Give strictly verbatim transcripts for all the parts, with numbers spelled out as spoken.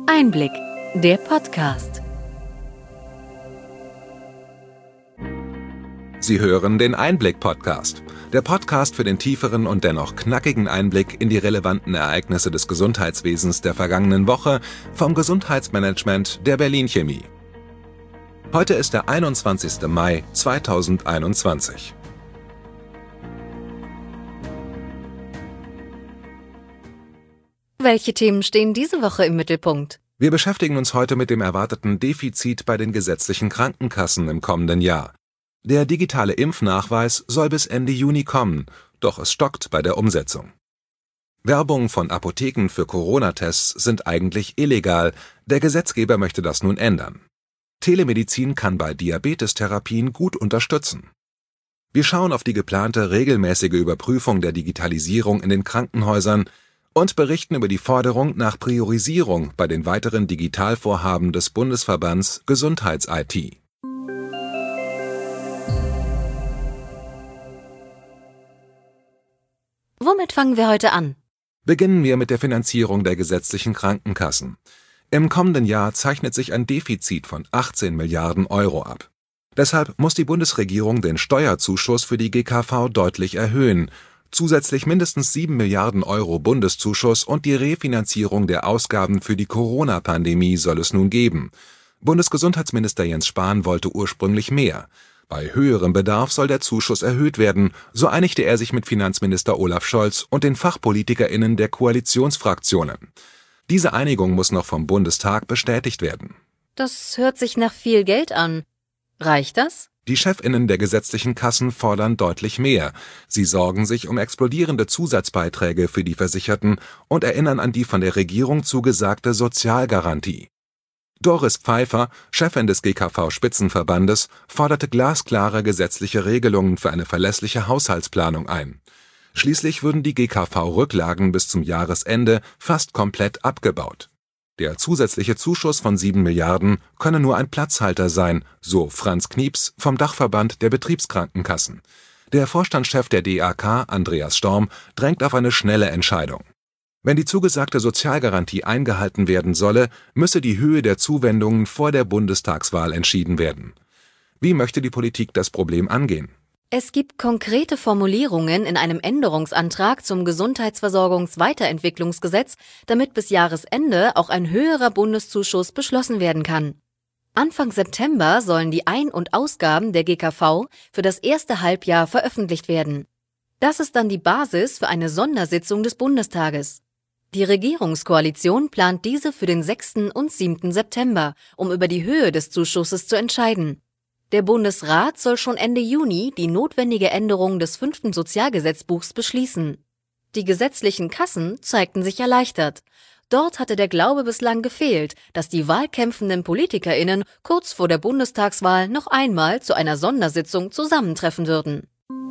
Einblick, der Podcast. Sie hören den Einblick-Podcast, der Podcast für den tieferen und dennoch knackigen Einblick in die relevanten Ereignisse des Gesundheitswesens der vergangenen Woche vom Gesundheitsmanagement der Berlin Chemie. Heute ist der einundzwanzigster Mai zweitausendeinundzwanzig. Welche Themen stehen diese Woche im Mittelpunkt? Wir beschäftigen uns heute mit dem erwarteten Defizit bei den gesetzlichen Krankenkassen im kommenden Jahr. Der digitale Impfnachweis soll bis Ende Juni kommen, doch es stockt bei der Umsetzung. Werbung von Apotheken für Corona-Tests sind eigentlich illegal, der Gesetzgeber möchte das nun ändern. Telemedizin kann bei Diabetestherapien gut unterstützen. Wir schauen auf die geplante regelmäßige Überprüfung der Digitalisierung in den Krankenhäusern und berichten über die Forderung nach Priorisierung bei den weiteren Digitalvorhaben des Bundesverbands Gesundheits-I T. Womit fangen wir heute an? Beginnen wir mit der Finanzierung der gesetzlichen Krankenkassen. Im kommenden Jahr zeichnet sich ein Defizit von achtzehn Milliarden Euro ab. Deshalb muss die Bundesregierung den Steuerzuschuss für die G K V deutlich erhöhen, zusätzlich mindestens sieben Milliarden Euro Bundeszuschuss und die Refinanzierung der Ausgaben für die Corona-Pandemie soll es nun geben. Bundesgesundheitsminister Jens Spahn wollte ursprünglich mehr. Bei höherem Bedarf soll der Zuschuss erhöht werden, so einigte er sich mit Finanzminister Olaf Scholz und den FachpolitikerInnen der Koalitionsfraktionen. Diese Einigung muss noch vom Bundestag bestätigt werden. Das hört sich nach viel Geld an. Reicht das? Die ChefInnen der gesetzlichen Kassen fordern deutlich mehr. Sie sorgen sich um explodierende Zusatzbeiträge für die Versicherten und erinnern an die von der Regierung zugesagte Sozialgarantie. Doris Pfeiffer, Chefin des G K V-Spitzenverbandes, forderte glasklare gesetzliche Regelungen für eine verlässliche Haushaltsplanung ein. Schließlich würden die G K V-Rücklagen bis zum Jahresende fast komplett abgebaut. Der zusätzliche Zuschuss von sieben Milliarden könne nur ein Platzhalter sein, so Franz Knieps vom Dachverband der Betriebskrankenkassen. Der Vorstandschef der D A K, Andreas Storm, drängt auf eine schnelle Entscheidung. Wenn die zugesagte Sozialgarantie eingehalten werden solle, müsse die Höhe der Zuwendungen vor der Bundestagswahl entschieden werden. Wie möchte die Politik das Problem angehen? Es gibt konkrete Formulierungen in einem Änderungsantrag zum Gesundheitsversorgungsweiterentwicklungsgesetz, damit bis Jahresende auch ein höherer Bundeszuschuss beschlossen werden kann. Anfang September sollen die Ein- und Ausgaben der G K V für das erste Halbjahr veröffentlicht werden. Das ist dann die Basis für eine Sondersitzung des Bundestages. Die Regierungskoalition plant diese für den sechsten und siebten September, um über die Höhe des Zuschusses zu entscheiden. Der Bundesrat soll schon Ende Juni die notwendige Änderung des fünften Sozialgesetzbuchs beschließen. Die gesetzlichen Kassen zeigten sich erleichtert. Dort hatte der Glaube bislang gefehlt, dass die wahlkämpfenden PolitikerInnen kurz vor der Bundestagswahl noch einmal zu einer Sondersitzung zusammentreffen würden.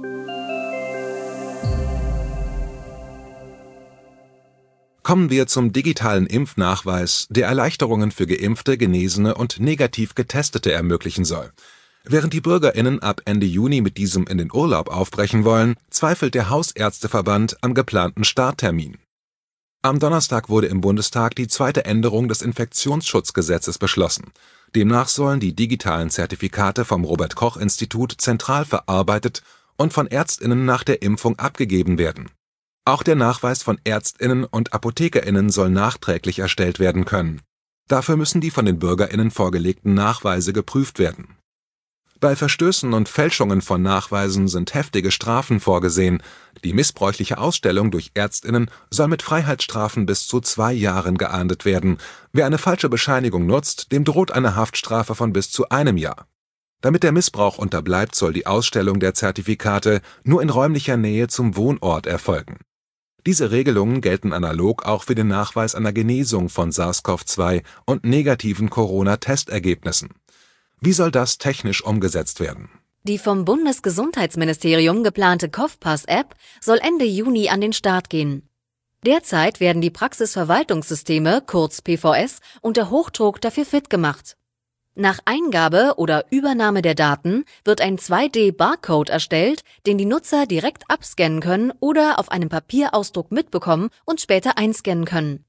Kommen wir zum digitalen Impfnachweis, der Erleichterungen für Geimpfte, Genesene und negativ Getestete ermöglichen soll. Während die BürgerInnen ab Ende Juni mit diesem in den Urlaub aufbrechen wollen, zweifelt der Hausärzteverband am geplanten Starttermin. Am Donnerstag wurde im Bundestag die zweite Änderung des Infektionsschutzgesetzes beschlossen. Demnach sollen die digitalen Zertifikate vom Robert-Koch-Institut zentral verarbeitet und von ÄrztInnen nach der Impfung abgegeben werden. Auch der Nachweis von ÄrztInnen und ApothekerInnen soll nachträglich erstellt werden können. Dafür müssen die von den BürgerInnen vorgelegten Nachweise geprüft werden. Bei Verstößen und Fälschungen von Nachweisen sind heftige Strafen vorgesehen. Die missbräuchliche Ausstellung durch ÄrztInnen soll mit Freiheitsstrafen bis zu zwei Jahren geahndet werden. Wer eine falsche Bescheinigung nutzt, dem droht eine Haftstrafe von bis zu einem Jahr. Damit der Missbrauch unterbleibt, soll die Ausstellung der Zertifikate nur in räumlicher Nähe zum Wohnort erfolgen. Diese Regelungen gelten analog auch für den Nachweis einer Genesung von SARS-C o V zwei und negativen Corona-Testergebnissen. Wie soll das technisch umgesetzt werden? Die vom Bundesgesundheitsministerium geplante COVPass-App soll Ende Juni an den Start gehen. Derzeit werden die Praxisverwaltungssysteme, kurz P V S, unter Hochdruck dafür fit gemacht. Nach Eingabe oder Übernahme der Daten wird ein zwei D Barcode erstellt, den die Nutzer direkt abscannen können oder auf einem Papierausdruck mitbekommen und später einscannen können.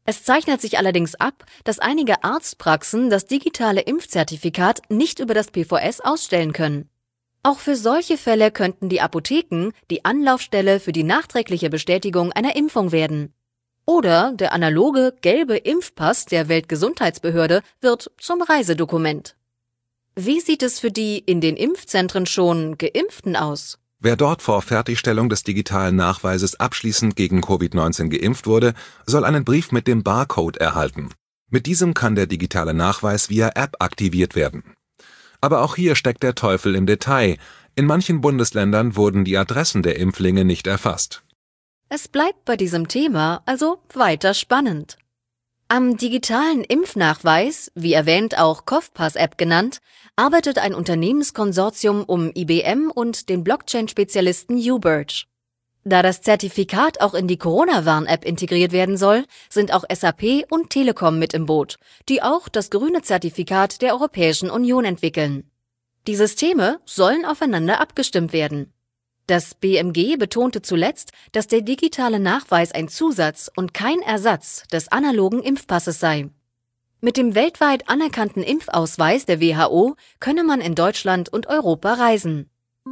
Es zeichnet sich allerdings ab, dass einige Arztpraxen das digitale Impfzertifikat nicht über das P V S ausstellen können. Auch für solche Fälle könnten die Apotheken die Anlaufstelle für die nachträgliche Bestätigung einer Impfung werden. Oder der analoge gelbe Impfpass der Weltgesundheitsbehörde wird zum Reisedokument. Wie sieht es für die in den Impfzentren schon Geimpften aus? Wer dort vor Fertigstellung des digitalen Nachweises abschließend gegen Covid neunzehn geimpft wurde, soll einen Brief mit dem Barcode erhalten. Mit diesem kann der digitale Nachweis via App aktiviert werden. Aber auch hier steckt der Teufel im Detail. In manchen Bundesländern wurden die Adressen der Impflinge nicht erfasst. Es bleibt bei diesem Thema also weiter spannend. Am digitalen Impfnachweis, wie erwähnt auch COVPass-App genannt, arbeitet ein Unternehmenskonsortium um I B M und den Blockchain-Spezialisten uBirch. Da das Zertifikat auch in die Corona-Warn-App integriert werden soll, sind auch S A P und Telekom mit im Boot, die auch das grüne Zertifikat der Europäischen Union entwickeln. Die Systeme sollen aufeinander abgestimmt werden. Das B M G betonte zuletzt, dass der digitale Nachweis ein Zusatz und kein Ersatz des analogen Impfpasses sei. Mit dem weltweit anerkannten Impfausweis der W H O könne man in Deutschland und Europa reisen.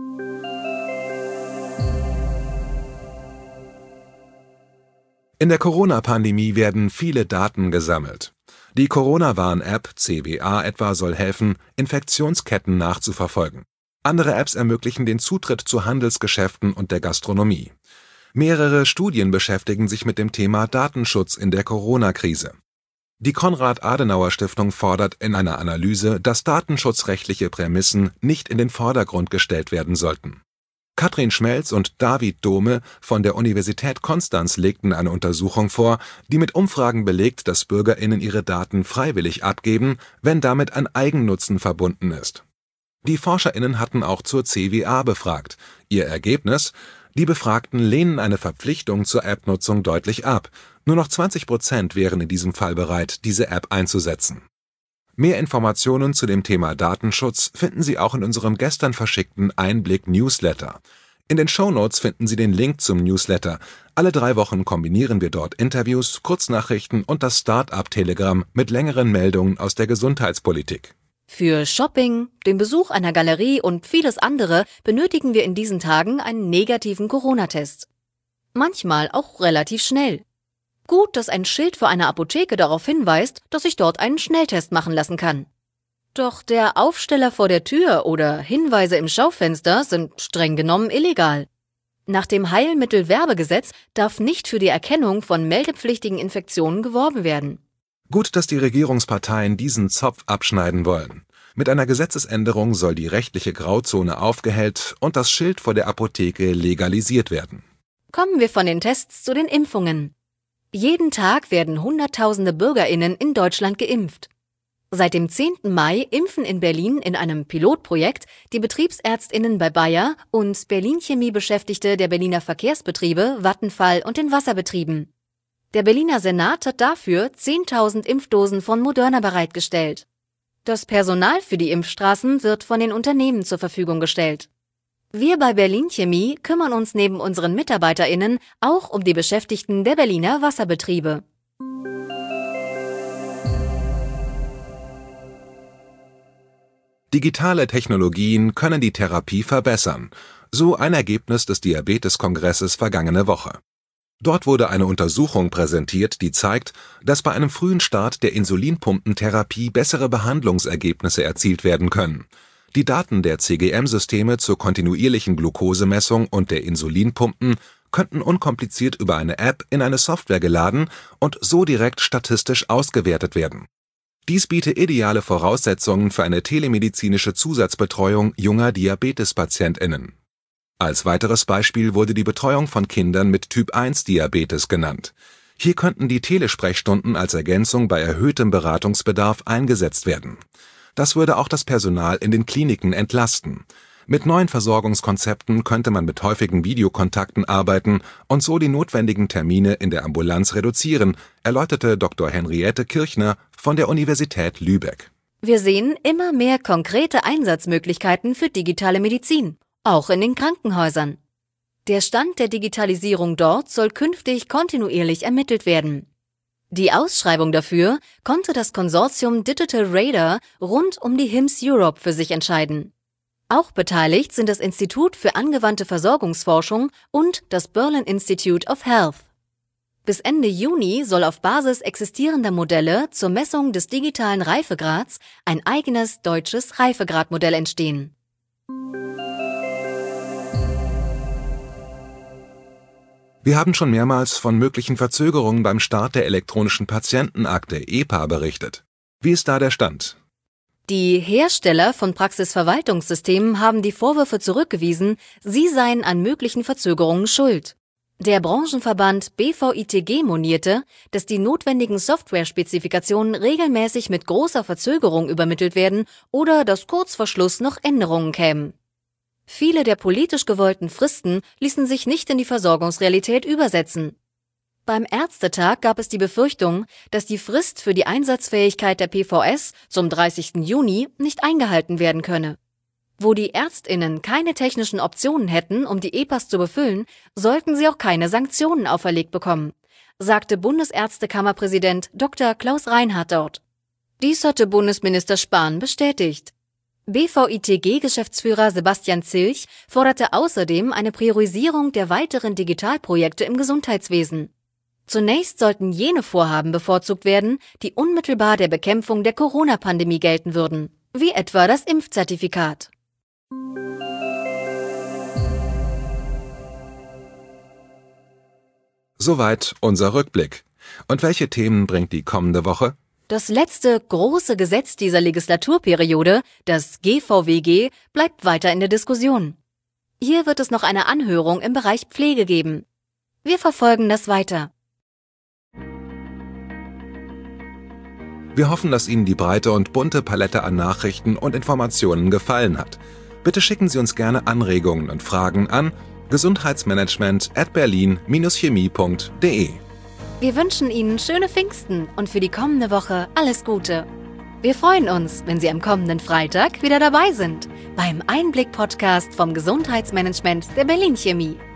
In der Corona-Pandemie werden viele Daten gesammelt. Die Corona-Warn-App C W A etwa soll helfen, Infektionsketten nachzuverfolgen. Andere Apps ermöglichen den Zutritt zu Handelsgeschäften und der Gastronomie. Mehrere Studien beschäftigen sich mit dem Thema Datenschutz in der Corona-Krise. Die Konrad-Adenauer-Stiftung fordert in einer Analyse, dass datenschutzrechtliche Prämissen nicht in den Vordergrund gestellt werden sollten. Katrin Schmelz und David Dome von der Universität Konstanz legten eine Untersuchung vor, die mit Umfragen belegt, dass BürgerInnen ihre Daten freiwillig abgeben, wenn damit ein Eigennutzen verbunden ist. Die ForscherInnen hatten auch zur C W A befragt. Ihr Ergebnis? Die Befragten lehnen eine Verpflichtung zur App-Nutzung deutlich ab. Nur noch zwanzig Prozent wären in diesem Fall bereit, diese App einzusetzen. Mehr Informationen zu dem Thema Datenschutz finden Sie auch in unserem gestern verschickten Einblick-Newsletter. In den Shownotes finden Sie den Link zum Newsletter. Alle drei Wochen kombinieren wir dort Interviews, Kurznachrichten und das Start-up-Telegramm mit längeren Meldungen aus der Gesundheitspolitik. Für Shopping, den Besuch einer Galerie und vieles andere benötigen wir in diesen Tagen einen negativen Corona-Test. Manchmal auch relativ schnell. Gut, dass ein Schild vor einer Apotheke darauf hinweist, dass ich dort einen Schnelltest machen lassen kann. Doch der Aufsteller vor der Tür oder Hinweise im Schaufenster sind streng genommen illegal. Nach dem Heilmittelwerbegesetz darf nicht für die Erkennung von meldepflichtigen Infektionen geworben werden. Gut, dass die Regierungsparteien diesen Zopf abschneiden wollen. Mit einer Gesetzesänderung soll die rechtliche Grauzone aufgehellt und das Schild vor der Apotheke legalisiert werden. Kommen wir von den Tests zu den Impfungen. Jeden Tag werden Hunderttausende BürgerInnen in Deutschland geimpft. Seit dem zehnten Mai impfen in Berlin in einem Pilotprojekt die BetriebsärztInnen bei Bayer und Berlin Chemie Beschäftigte der Berliner Verkehrsbetriebe, Vattenfall und den Wasserbetrieben. Der Berliner Senat hat dafür zehntausend Impfdosen von Moderna bereitgestellt. Das Personal für die Impfstraßen wird von den Unternehmen zur Verfügung gestellt. Wir bei Berlin Chemie kümmern uns neben unseren MitarbeiterInnen auch um die Beschäftigten der Berliner Wasserbetriebe. Digitale Technologien können die Therapie verbessern. So ein Ergebnis des Diabetes-Kongresses vergangene Woche. Dort wurde eine Untersuchung präsentiert, die zeigt, dass bei einem frühen Start der Insulinpumpentherapie bessere Behandlungsergebnisse erzielt werden können. Die Daten der C G M-Systeme zur kontinuierlichen Glukosemessung und der Insulinpumpen könnten unkompliziert über eine App in eine Software geladen und so direkt statistisch ausgewertet werden. Dies biete ideale Voraussetzungen für eine telemedizinische Zusatzbetreuung junger DiabetespatientInnen. Als weiteres Beispiel wurde die Betreuung von Kindern mit Typ eins Diabetes genannt. Hier könnten die Telesprechstunden als Ergänzung bei erhöhtem Beratungsbedarf eingesetzt werden. Das würde auch das Personal in den Kliniken entlasten. Mit neuen Versorgungskonzepten könnte man mit häufigen Videokontakten arbeiten und so die notwendigen Termine in der Ambulanz reduzieren, erläuterte Doktor Henriette Kirchner von der Universität Lübeck. Wir sehen immer mehr konkrete Einsatzmöglichkeiten für digitale Medizin, auch in den Krankenhäusern. Der Stand der Digitalisierung dort soll künftig kontinuierlich ermittelt werden. Die Ausschreibung dafür konnte das Konsortium Digital Radar rund um die H I M S Europe für sich entscheiden. Auch beteiligt sind das Institut für angewandte Versorgungsforschung und das Berlin Institute of Health. Bis Ende Juni soll auf Basis existierender Modelle zur Messung des digitalen Reifegrads ein eigenes deutsches Reifegradmodell entstehen. Wir haben schon mehrmals von möglichen Verzögerungen beim Start der elektronischen Patientenakte E P A berichtet. Wie ist da der Stand? Die Hersteller von Praxisverwaltungssystemen haben die Vorwürfe zurückgewiesen, sie seien an möglichen Verzögerungen schuld. Der Branchenverband B V I T G monierte, dass die notwendigen Software-Spezifikationen regelmäßig mit großer Verzögerung übermittelt werden oder dass kurz vor Schluss noch Änderungen kämen. Viele der politisch gewollten Fristen ließen sich nicht in die Versorgungsrealität übersetzen. Beim Ärztetag gab es die Befürchtung, dass die Frist für die Einsatzfähigkeit der P V S zum dreißigsten Juni nicht eingehalten werden könne. Wo die ÄrztInnen keine technischen Optionen hätten, um die E P As zu befüllen, sollten sie auch keine Sanktionen auferlegt bekommen, sagte Bundesärztekammerpräsident Doktor Klaus Reinhardt dort. Dies hatte Bundesminister Spahn bestätigt. B V I T G-Geschäftsführer Sebastian Zilch forderte außerdem eine Priorisierung der weiteren Digitalprojekte im Gesundheitswesen. Zunächst sollten jene Vorhaben bevorzugt werden, die unmittelbar der Bekämpfung der Corona-Pandemie gelten würden, wie etwa das Impfzertifikat. Soweit unser Rückblick. Und welche Themen bringt die kommende Woche? Das letzte große Gesetz dieser Legislaturperiode, das G V W G, bleibt weiter in der Diskussion. Hier wird es noch eine Anhörung im Bereich Pflege geben. Wir verfolgen das weiter. Wir hoffen, dass Ihnen die breite und bunte Palette an Nachrichten und Informationen gefallen hat. Bitte schicken Sie uns gerne Anregungen und Fragen an gesundheitsmanagement at berlin chemie punkt de. Wir wünschen Ihnen schöne Pfingsten und für die kommende Woche alles Gute. Wir freuen uns, wenn Sie am kommenden Freitag wieder dabei sind beim Einblick-Podcast vom Gesundheitsmanagement der Berlin Chemie.